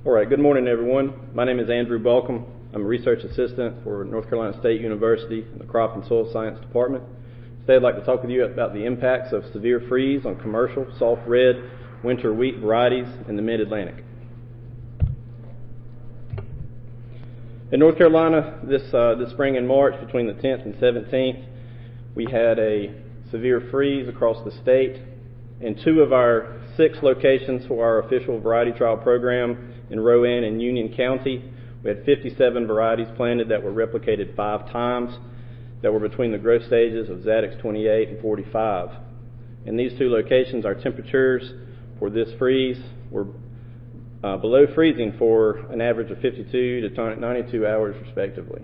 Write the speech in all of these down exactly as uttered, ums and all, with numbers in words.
All right, good morning, everyone. My name is Andrew Balcom. I'm a research assistant for North Carolina State University in the Crop and Soil Science Department. Today I'd like to talk with you about the impacts of severe freeze on commercial soft red winter wheat varieties in the mid-Atlantic. In North Carolina, this, uh, this spring in March, between the tenth and seventeenth, we had a severe freeze across the state. In two of our six locations for our official variety trial program in Rowan and Union County, we had fifty-seven varieties planted that were replicated five times that were between the growth stages of Zadex twenty-eight and forty-five. In these two locations, our temperatures for this freeze were uh, below freezing for an average of fifty-two to ninety-two hours respectively.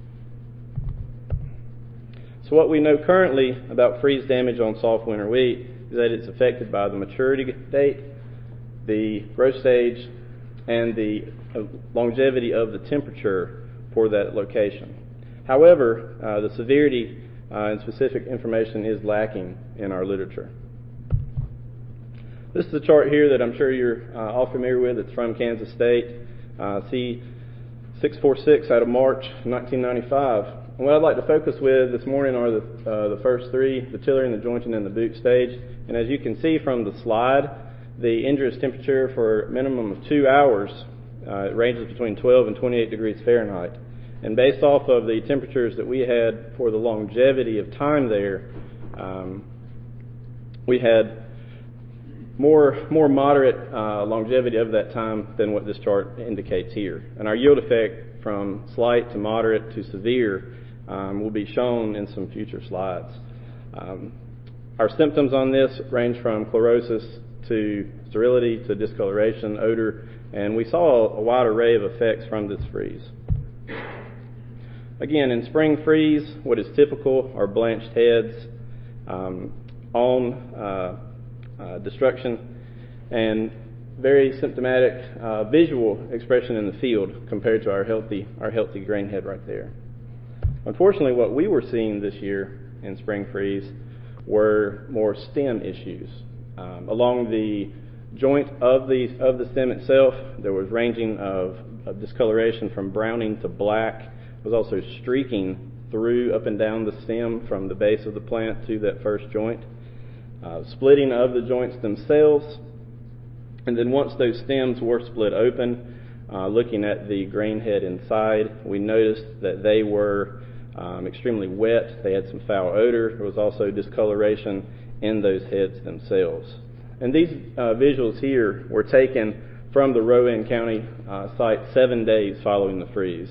So what we know currently about freeze damage on soft winter wheat is that it's affected by the maturity date, the growth stage, and the longevity of the temperature for that location. However, uh, the severity uh, and specific information is lacking in our literature. This is a chart here that I'm sure you're uh, all familiar with. It's from Kansas State, uh, C six forty-six out of March nineteen ninety-five. And what I'd like to focus with this morning are the, uh, the first three, the tillering, the jointing, and the boot stage. And as you can see from the slide, the injurious temperature for a minimum of two hours uh, it ranges between twelve and twenty-eight degrees Fahrenheit. And based off of the temperatures that we had for the longevity of time there, um, we had more more moderate uh, longevity of that time than what this chart indicates here. And our yield effect from slight to moderate to severe um, will be shown in some future slides. Um, our symptoms on this range from chlorosis to sterility to discoloration, odor, and we saw a wide array of effects from this freeze. Again, in spring freeze, what is typical are blanched heads, um, on uh, uh, destruction, and very symptomatic uh, visual expression in the field compared to our healthy, our healthy grain head right there. Unfortunately, what we were seeing this year in spring freeze were more stem issues. Um, along the joint of the of the stem itself, there was ranging of, of discoloration from browning to black. There was also streaking through up and down the stem from the base of the plant to that first joint. Uh, splitting of the joints themselves, and then once those stems were split open, uh, looking at the grain head inside, we noticed that they were um, extremely wet. They had some foul odor. There was also discoloration in those heads themselves. And these uh, visuals here were taken from the Rowan County uh, site seven days following the freeze.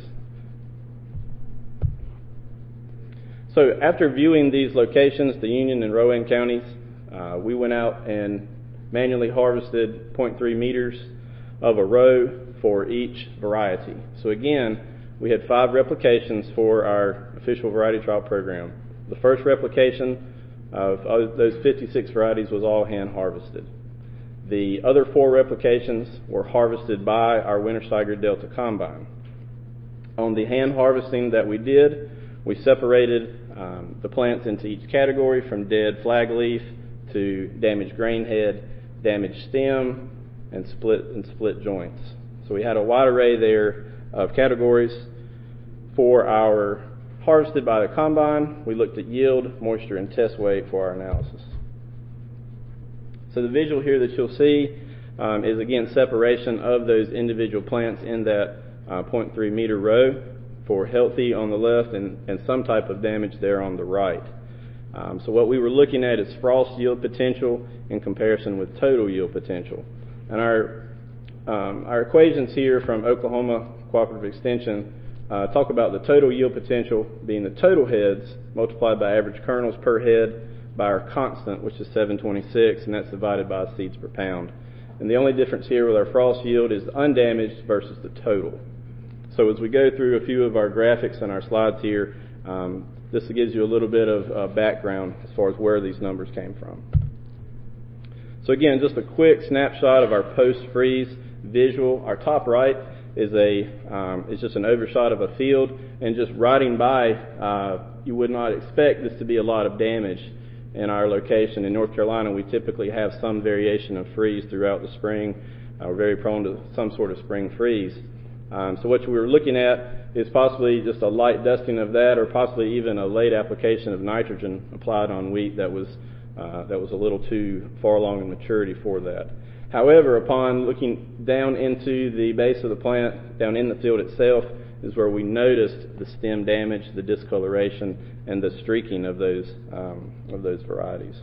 So after viewing these locations, the Union and Rowan counties, uh, we went out and manually harvested zero point three meters of a row for each variety. So again, we had five replications for our official variety trial program. The first replication of those fifty-six varieties was all hand harvested. The other four replications were harvested by our Wintersteiger Delta Combine. On the hand harvesting that we did, we separated um, the plants into each category, from dead flag leaf to damaged grain head, damaged stem, and split and split joints. So we had a wide array there of categories. For our harvested by the combine, we looked at yield, moisture, and test weight for our analysis. So the visual here that you'll see um, is again separation of those individual plants in that uh, zero point three meter row for healthy on the left and, and some type of damage there on the right. Um, so what we were looking at is frost yield potential in comparison with total yield potential. And our um, our equations here from Oklahoma Cooperative Extension Uh, talk about the total yield potential being the total heads multiplied by average kernels per head by our constant, which is seven twenty-six, and that's divided by seeds per pound. And the only difference here with our frost yield is the undamaged versus the total. So as we go through a few of our graphics and our slides here, um, this gives you a little bit of uh, background as far as where these numbers came from. So again, just a quick snapshot of our post-freeze visual. Our top right is a um, is just an overshot of a field, and just riding by, uh, you would not expect this to be a lot of damage in our location. In North Carolina, we typically have some variation of freeze throughout the spring, are very prone to some sort of spring freeze. Um, so what we were looking at is possibly just a light dusting of that, or possibly even a late application of nitrogen applied on wheat that was uh, that was a little too far along in maturity for that. However, upon looking down into the base of the plant, down in the field itself, is where we noticed the stem damage, the discoloration, and the streaking of those um, of those varieties.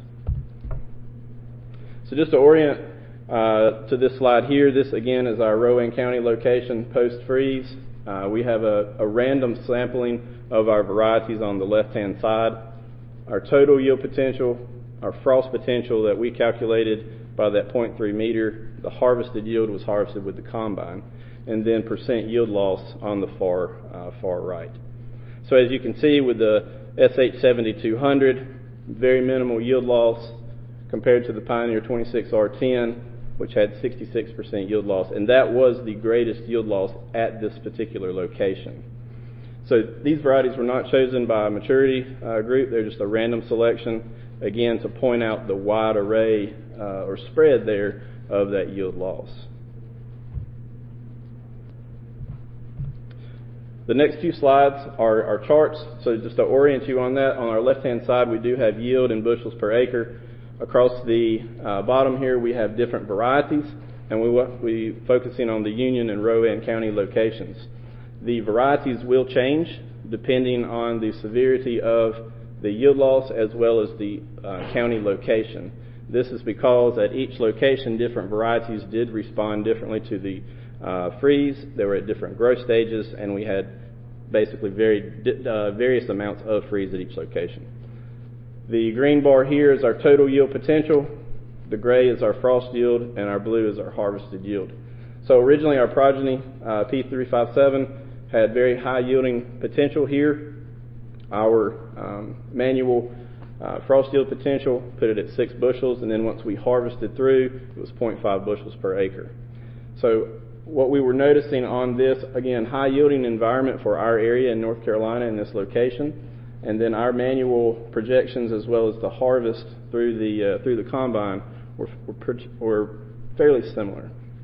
So just to orient uh, to this slide here, this again is our Rowan County location post-freeze. Uh, we have a, a random sampling of our varieties on the left-hand side. Our total yield potential, our frost potential that we calculated by that zero point three meter, the harvested yield was harvested with the combine, and then percent yield loss on the far uh, far right. So as you can see with the S H seventy-two hundred, very minimal yield loss compared to the Pioneer twenty-six R ten, which had sixty-six percent yield loss, and that was the greatest yield loss at this particular location. So these varieties were not chosen by a maturity uh, group, they're just a random selection, again to point out the wide array uh, or spread there of that yield loss. The next few slides are our charts, so just to orient you on that, on our left-hand side we do have yield in bushels per acre. Across the uh, bottom here we have different varieties, and we we focusing on the Union and Rowan County locations. The varieties will change depending on the severity of the yield loss as well as the uh, county location. This is because at each location different varieties did respond differently to the uh, freeze. They were at different growth stages, and we had basically very uh, various amounts of freeze at each location. The green bar here is our total yield potential, the gray is our frost yield, and our blue is our harvested yield. So originally our progeny, uh, P three fifty-seven, had very high yielding potential here. Our um, manual uh, frost yield potential put it at six bushels, and then once we harvested through, it was zero point five bushels per acre. So what we were noticing on this, again, high yielding environment for our area in North Carolina in this location, and then our manual projections as well as the harvest through the uh, through the combine were, were, were fairly similar.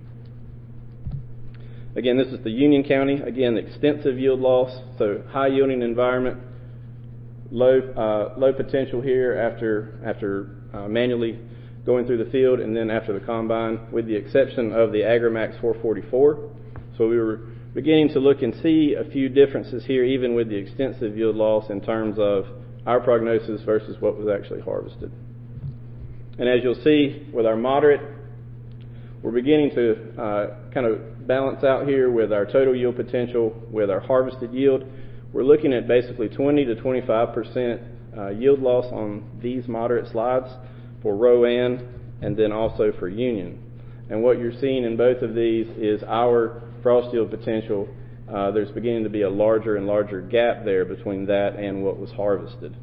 Again, this is the Union County. Again, extensive yield loss, so high yielding environment, low uh, low potential here after after uh, manually going through the field and then after the combine, with the exception of the AgriMax four forty-four. So we were beginning to look and see a few differences here, even with the extensive yield loss in terms of our prognosis versus what was actually harvested. And as you'll see with our moderate, we're beginning to uh, kind of balance out here with our total yield potential, with our harvested yield. We're looking at basically twenty to twenty-five percent uh, yield loss on these moderate slides for Rowan and then also for Union. And what you're seeing in both of these is our frost yield potential. Uh, there's beginning to be a larger and larger gap there between that and what was harvested.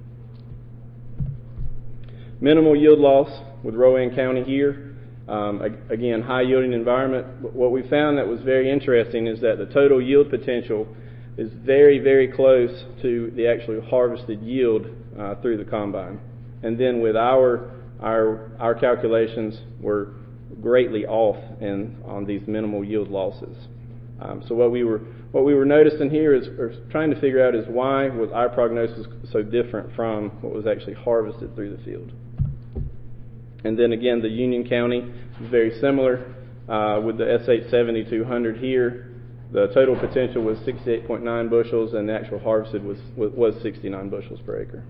Minimal yield loss with Rowan County here. Um, again, high yielding environment. What we found that was very interesting is that the total yield potential is very, very close to the actually harvested yield uh, through the combine. And then with our our our calculations were greatly off in on these minimal yield losses. Um, so what we were what we were noticing here is, or trying to figure out, is why was our prognosis so different from what was actually harvested through the field. And then again, the Union County is very similar uh, with the S H seventy-two hundred here. The total potential was sixty-eight point nine bushels, and the actual harvested was was sixty-nine bushels per acre.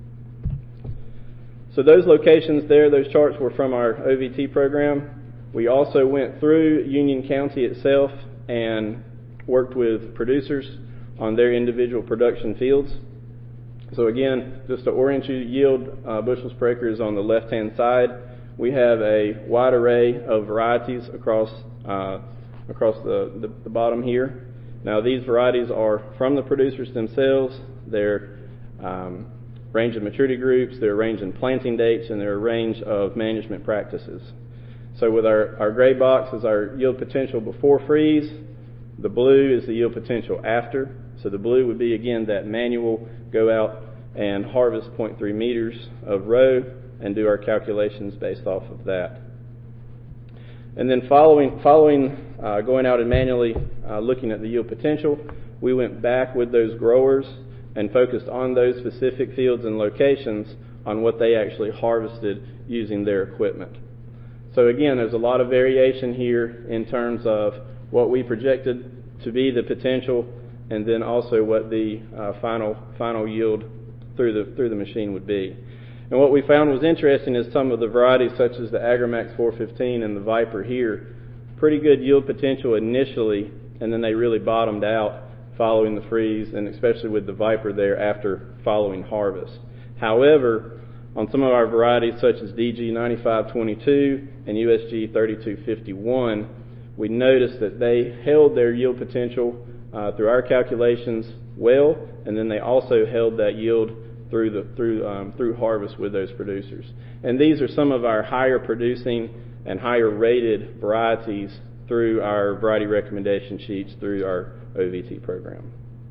So those locations there, those charts were from our O V T program. We also went through Union County itself and worked with producers on their individual production fields. So again, just to orient you, yield uh, bushels per acre is on the left-hand side. We have a wide array of varieties across uh, across the, the, the bottom here. Now these varieties are from the producers themselves. They're um, range of maturity groups, they're a range in planting dates, and they're a range of management practices. So with our, our gray box is our yield potential before freeze. The blue is the yield potential after. So the blue would be, again, that manual go out and harvest zero point three meters of row and do our calculations based off of that. And then following, following uh, going out and manually uh, looking at the yield potential, we went back with those growers and focused on those specific fields and locations on what they actually harvested using their equipment. So again, there's a lot of variation here in terms of what we projected to be the potential, and then also what the uh, final final yield through the through the machine would be. And what we found was interesting is some of the varieties, such as the AgriMax four fifteen and the Viper here, pretty good yield potential initially, and then they really bottomed out following the freeze, and especially with the Viper there after following harvest. However, on some of our varieties, such as D G ninety-five twenty-two and U S G thirty-two fifty-one, we noticed that they held their yield potential uh, through our calculations well, and then they also held that yield through the through um, through harvest with those producers. And these are some of our higher producing and higher rated varieties through our variety recommendation sheets through our O V T program.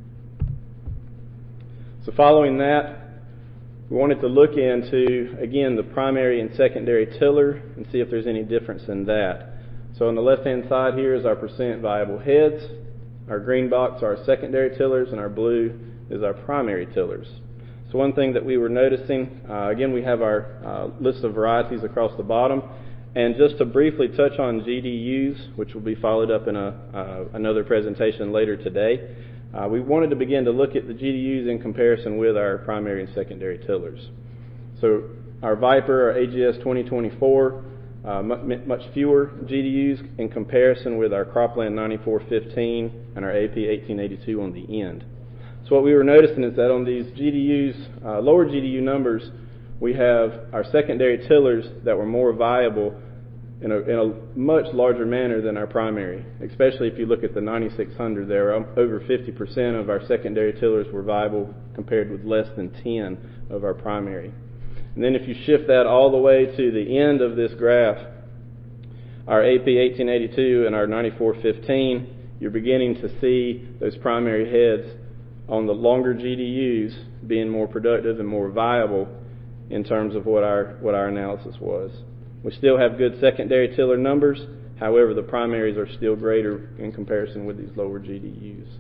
So following that, we wanted to look into, again, the primary and secondary tiller and see if there's any difference in that. So on the left-hand side here is our percent viable heads. Our green box are our secondary tillers, and our blue is our primary tillers. So one thing that we were noticing, uh, again, we have our uh, list of varieties across the bottom. And just to briefly touch on G D Us, which will be followed up in a, uh, another presentation later today, uh, we wanted to begin to look at the G D Us in comparison with our primary and secondary tillers. So our Viper, our A G S twenty twenty-four, uh, m- much fewer G D Us in comparison with our Cropland ninety-four fifteen and our A P eighteen eighty-two on the end. So what we were noticing is that on these G D Us, uh, lower G D U numbers, we have our secondary tillers that were more viable in a, in a much larger manner than our primary. Especially if you look at the ninety-six hundred there, over fifty percent of our secondary tillers were viable compared with less than ten of our primary. And then if you shift that all the way to the end of this graph, our A P eighteen eighty-two and our ninety-four fifteen, you're beginning to see those primary heads on the longer G D Us being more productive and more viable in terms of what our what our analysis was. We still have good secondary tiller numbers, however the primaries are still greater in comparison with these lower G D Us.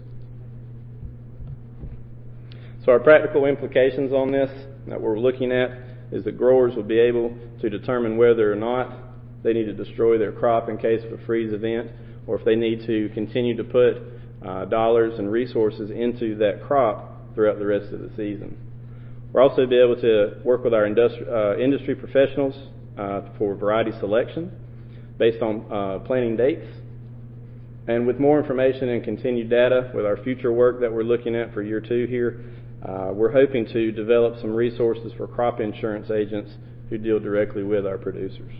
So our practical implications on this that we're looking at is that growers will be able to determine whether or not they need to destroy their crop in case of a freeze event, or if they need to continue to put uh, dollars and resources into that crop throughout the rest of the season. We'll also be able to work with our industri- uh, industry professionals uh, for variety selection based on uh, planting dates. And with more information and continued data with our future work that we're looking at for year two here, uh, we're hoping to develop some resources for crop insurance agents who deal directly with our producers.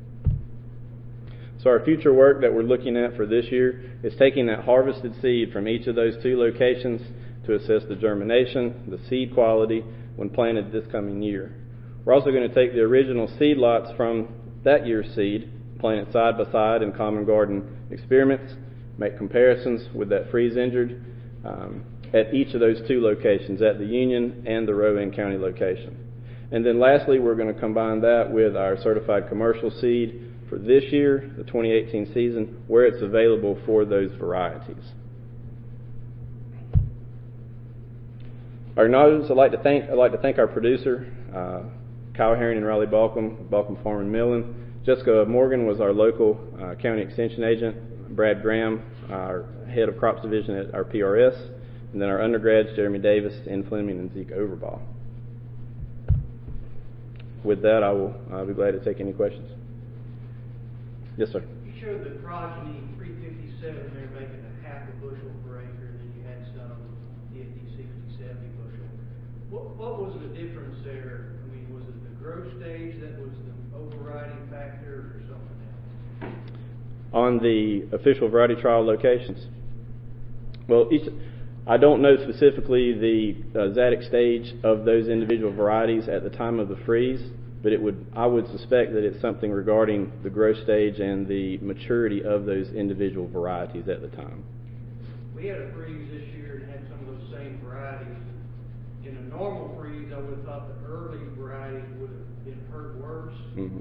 So our future work that we're looking at for this year is taking that harvested seed from each of those two locations to assess the germination, the seed quality when planted this coming year. We're also going to take the original seed lots from that year's seed, plant it side by side in common garden experiments, make comparisons with that freeze injured um, at each of those two locations, at the Union and the Rowan County location. And then lastly, we're going to combine that with our certified commercial seed for this year, the twenty eighteen season, where it's available for those varieties. Our acknowledgements, I'd like to thank I'd like to thank our producer, uh, Kyle Herring and Riley Balcom, Balcom Farm and Millen. Jessica Morgan was our local uh, county extension agent. Brad Graham, our head of crops division at our P R S, and then our undergrads, Jeremy Davis, Ann Fleming, and Zeke Overbaugh. With that, I will I'll be glad to take any questions. Yes, sir. You showed the progeny three fifty-seven there making a half a bushel per acre, and then you had some fifty, sixty, seventy bushel. What, what was the difference there? I mean, was it the growth stage that was the overriding factor or something else? On the official variety trial locations? Well, each, I don't know specifically the uh, Zadig stage of those individual varieties at the time of the freeze, but it would I would suspect that it's something regarding the growth stage and the maturity of those individual varieties at the time. We had a freeze this year and had some of those same varieties. In a normal freeze, I would have thought the early varieties would have been hurt worse. Mm-hmm. And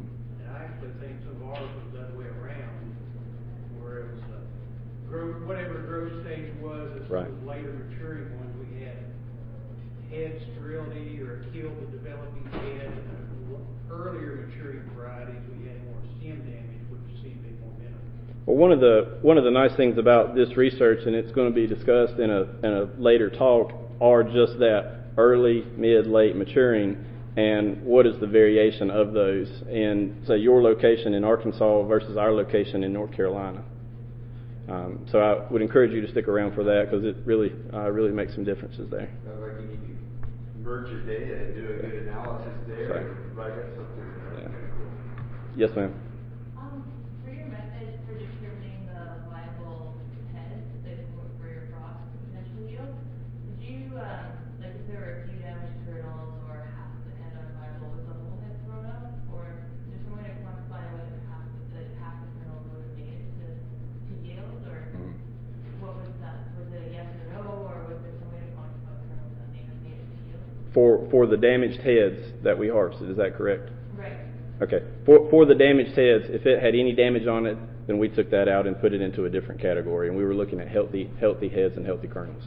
I actually think some of ours was the other way around, where it was uh, growth, whatever growth stage was, as Right. those later maturing ones, we had heads drilled in or killed the developing head. And the earlier maturing varieties, we had more stem damage, which seemed to be more minimal. Well, one of the one of the nice things about this research, and it's going to be discussed in a in a later talk, are just that early, mid, late maturing, and what is the variation of those in, say, your location in Arkansas versus our location in North Carolina. Um, so I would encourage you to stick around for that, because it really uh, really makes some differences there. Sounds like you need to merge your data and do a good analysis there Right. and write up something. Yeah. Okay, cool. Yes, ma'am. Um, for your method for determining the viable heads that for, for your frost potential yield, did you, um, like if there were a few damaged kernels or half the head unviable, was the whole head thrown up? Or is there some way to quantify whether half the, half the kernels would have made it to, to yield? Or Mhm. what was that? Was it a yes or no? Or was there some way to quantify kernels that may have made it to yield? For for the damaged heads that we harvested, is that correct? Right. Okay. For for the damaged heads, if it had any damage on it, then we took that out and put it into a different category, and we were looking at healthy healthy heads and healthy kernels.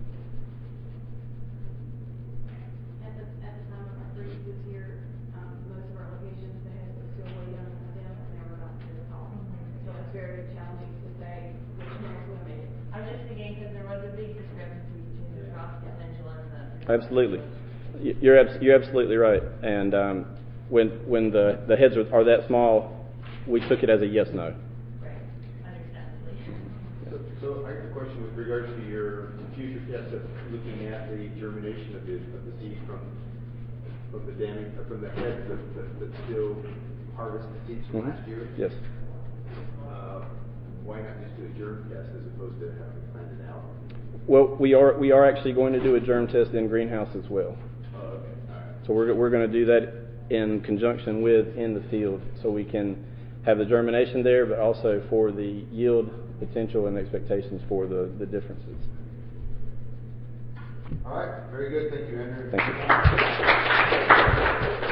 At the, at the time of our freeze this year, um, most of our locations, the heads were still way young in the stem and they were not very tall. So it's very challenging to say which ones will make it. I'm just thinking because there was a big discrepancy between the frost potential and the. Absolutely. Y- You're abs- you're absolutely right. And um, when when the, the heads are, are that small, we took it as a yes no. Right, understandably. So, so I have a question with regards to your future tests of looking at the germination of the, of the seed from, from the damage, uh, from the heads that, that, that still harvest the seeds from Mhm. last year. Yes. Uh, why not just do a germ test as opposed to having planned it out? Well, we are we are actually going to do a germ test in greenhouse as well. Oh, okay, all right. So we're we're going to do that in conjunction with in the field, so we can have the germination there, but also for the yield potential and expectations for the, the differences. All right, very good. Thank you, Andrew. Thank you.